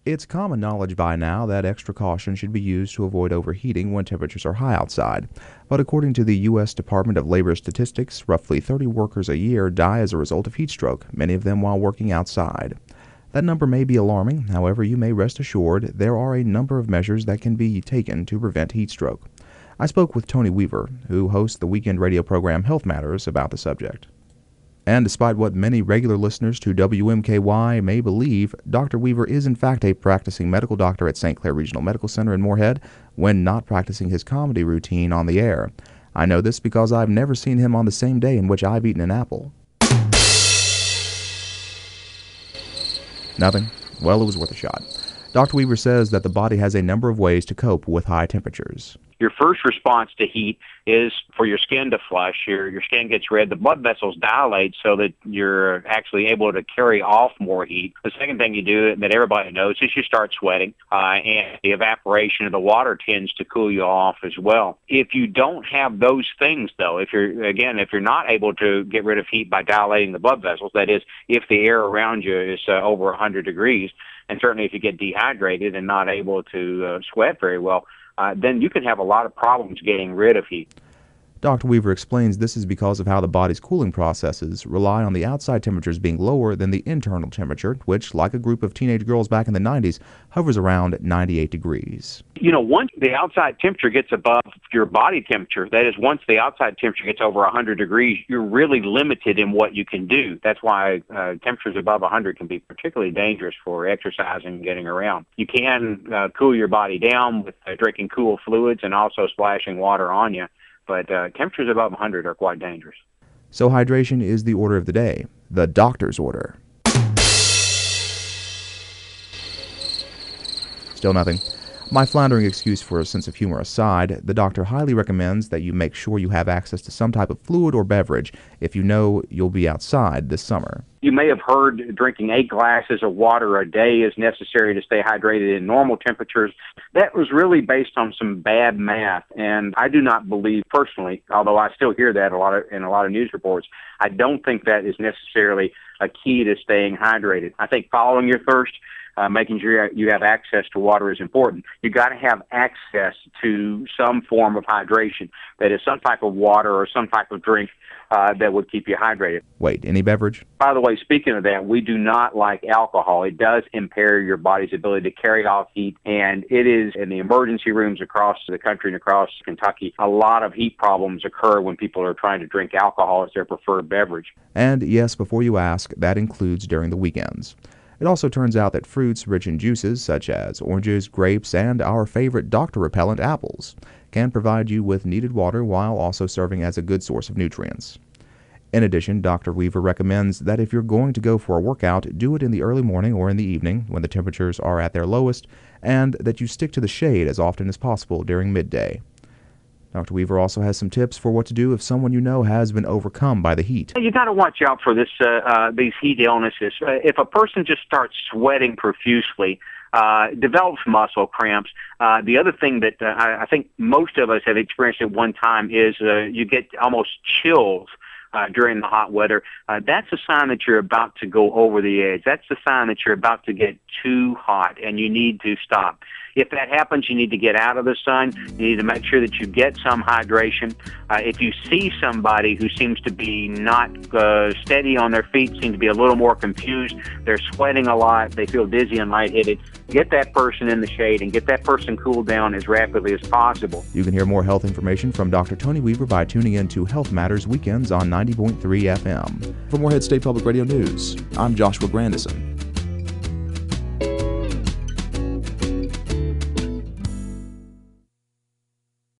It's common knowledge by now that extra caution should be used to avoid overheating when temperatures are high outside. But according to the U.S. Department of Labor statistics, roughly 30 workers a year die as a result of heat stroke, many of them while working outside. That number may be alarming, however, you may rest assured there are a number of measures that can be taken to prevent heat stroke. I spoke with Tony Weaver, who hosts the weekend radio program Health Matters, about the subject. And despite what many regular listeners to WMKY may believe, Dr. Weaver is in fact a practicing medical doctor at St. Clair Regional Medical Center in Moorhead when not practicing his comedy routine on the air. I know this because I've never seen him on the same day in which I've eaten an apple. Nothing? Well, it was worth a shot. Dr. Weaver says that the body has a number of ways to cope with high temperatures. Your first response to heat is for your skin to flush. Your skin gets red. The blood vessels dilate so that you're actually able to carry off more heat. The second thing you do that everybody knows is you start sweating, and the evaporation of the water tends to cool you off as well. If you don't have those things, though, if you're not able to get rid of heat by dilating the blood vessels, that is, if the air around you is over 100 degrees, and certainly if you get dehydrated and not able to sweat very well, then you can have a lot of problems getting rid of heat. Dr. Weaver explains this is because of how the body's cooling processes rely on the outside temperatures being lower than the internal temperature, which, like a group of teenage girls back in the 90s, hovers around 98 degrees. Once the outside temperature gets above your body temperature, that is, once the outside temperature gets over 100 degrees, you're really limited in what you can do. That's why temperatures above 100 can be particularly dangerous for exercising and getting around. You can cool your body down with drinking cool fluids and also splashing water on you. But temperatures above 100 are quite dangerous. So hydration is the order of the day, the doctor's order. Still nothing. My floundering excuse for a sense of humor aside, the doctor highly recommends that you make sure you have access to some type of fluid or beverage if you know you'll be outside this summer. You may have heard drinking 8 glasses of water a day is necessary to stay hydrated in normal temperatures. That was really based on some bad math, and I do not believe personally, although I still hear that in a lot of news reports, I don't think that is necessarily a key to staying hydrated. I think following your thirst, making sure you have access to water is important. You got to have access to some form of hydration, that is some type of water or some type of drink that would keep you hydrated. Wait, any beverage? By the way, speaking of that, we do not like alcohol. It does impair your body's ability to carry off heat, and it is in the emergency rooms across the country and across Kentucky, a lot of heat problems occur when people are trying to drink alcohol as their preferred beverage. And yes, before you ask, that includes during the weekends. It also turns out that fruits rich in juices such as oranges, grapes, and our favorite doctor repellent, apples, can provide you with needed water while also serving as a good source of nutrients. In addition, Dr. Weaver recommends that if you're going to go for a workout, do it in the early morning or in the evening when the temperatures are at their lowest, and that you stick to the shade as often as possible during midday. Dr. Weaver also has some tips for what to do if someone you know has been overcome by the heat. You got to watch out for these heat illnesses. If a person just starts sweating profusely, develops muscle cramps. The other thing that I think most of us have experienced at one time is you get almost chills during the hot weather. That's a sign that you're about to go over the edge. That's a sign that you're about to get too hot and you need to stop. If that happens, you need to get out of the sun. You need to make sure that you get some hydration. If you see somebody who seems to be not steady on their feet, seem to be a little more confused, they're sweating a lot, they feel dizzy and lightheaded, get that person in the shade and get that person cooled down as rapidly as possible. You can hear more health information from Dr. Tony Weaver by tuning in to Health Matters weekends on 90.3 FM. For Moorhead State Public Radio News, I'm Joshua Grandison.